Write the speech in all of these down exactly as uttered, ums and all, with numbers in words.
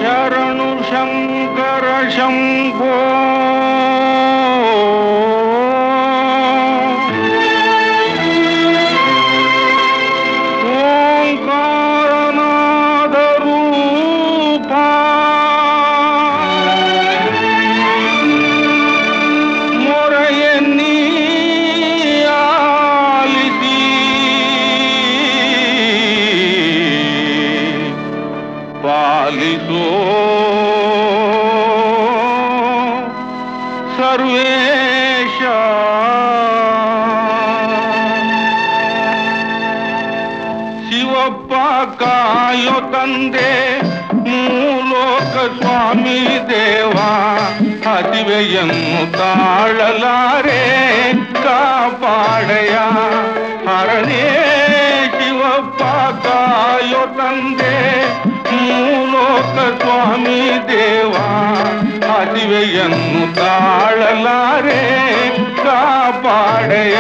ಶರಣು ಶಂಕರ ಶಂಭೋ ಓಂಕಾರನಾದ ರೂಪ ಮೊರೆಯನ್ನೀ ಆಲಿಸಿ ಪಾಲಿಸೋ ಸರ್ವೇಶ. ಶಿವಪ್ಪ ಕಾಯೋ ತಂದೆ ಮೂಲೋಕ ಸ್ವಾಮಿ ದೇವ, ಹಸಿವೆಯನ್ನು ತಾಳಲಾರೆ ಕಾಪಾಡಯ ಹರನೇ. ಶಿವಪ್ಪ ಕಾಯೋ ತಂದೆ ಮೂಲೋಕ ಸ್ವಾಮಿ ದೇವ, ಹಸಿವೆಯನ್ನು ತಾಳಲಾರೆ ಕಾಪಾಡಯ.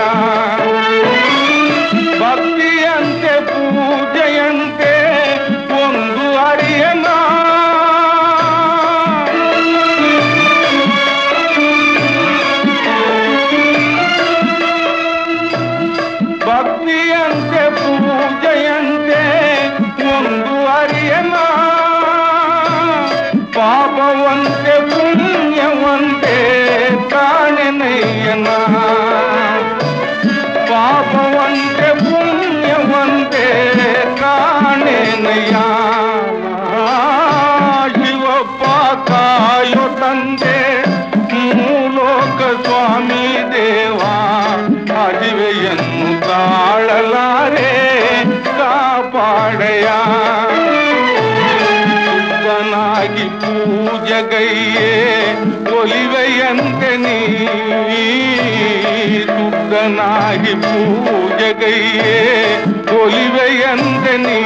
ಭಕ್ತಿಯಂತೆ ಪೂಜೆಯಂತೆ ಒಂದು ಅರಿಯನ, ಭಕ್ತಿಯಂತೆ ಪೂಜೆಯಂತೆ ಒಂದು ಅರಿಯನ, ಪಾಪವಂತೆ ಪುಣ್ಯವಂತೆ ಕಾಣೆನಯ್ಯನ. ಪಾಪವಂತೆ ಪುಣ್ಯವಂತೆ ಕಾಣೆನಯ್ಯ. ಶಿವಪ್ಪ ಕಾಯೋ ತಂದೆ ಮೂಲೋಕ ಸ್ವಾಮಿ ದೇವ, ಹಸಿವೆಯನ್ನು ತಾಳಲಾರೆ ಕಾಪಾಡಯ. ಶುದ್ಧನಾಗಿ ಪೂಜಗೈಯೇ ಒಲಿವೆಯಂತೆ ನೀ, ಶುದ್ಧನಾಗಿ ಪೂಜಗೈಯೇ ಒಲಿವೆಯಂತೆ ನೀ.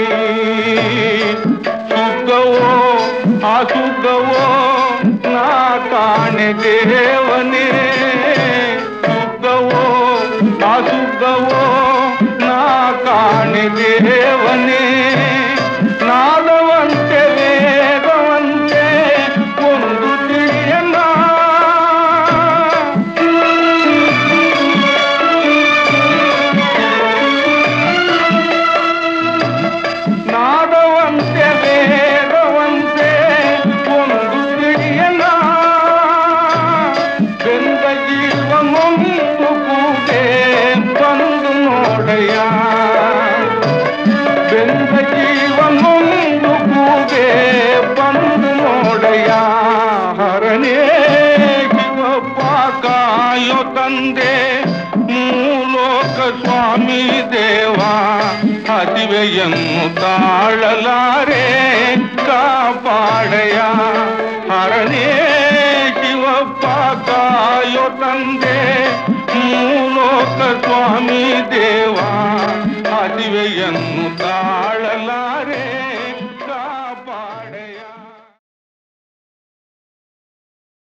ಶುದ್ಧವೋ ಅಶುದ್ಧವೋ ನಾ ಕಾಣೆ ದೇವನೇ, ಶುದ್ಧವೋ ಅಶುದ್ಧವೋ ನಾ ಕಾಣೆ ದೇವನೇ. ನಾದವಂತೆ ವೇದವಂತೆ ಒಂದು ತಿಳಿಯನ, ನಾದವಂತೆ ವೇದವಂತೆ ಒಂದು ತಿಳಿಯನ. ಬೆಂದ ಜೀವನೊಂದು ಕೂಡೆ ಬಂದು ನೋಡಯ್ಯ, ಬೆಂದ ಜೀವನೊಂದು ಕೂಡೆ ಬಂದು ನೋಡಯ್ಯ ಹರನೇ. ಶಿವಪ್ಪ ಕಾಯೋ ತಂದೆ ಮೂಲೋಕ ಸ್ವಾಮಿ ದೇವ, ಹಸಿವೆಯನ್ನು ತಾಳಲಾರೆ ಕಾಪಾಡಯ ಹರನೇ. ಶಿವಪ್ಪ ಕಾಯೋ ತಂದೆ ಮೂಲೋಕ ಸ್ವಾಮಿ ದೇವ, ಹಸಿವೆಯನ್ನು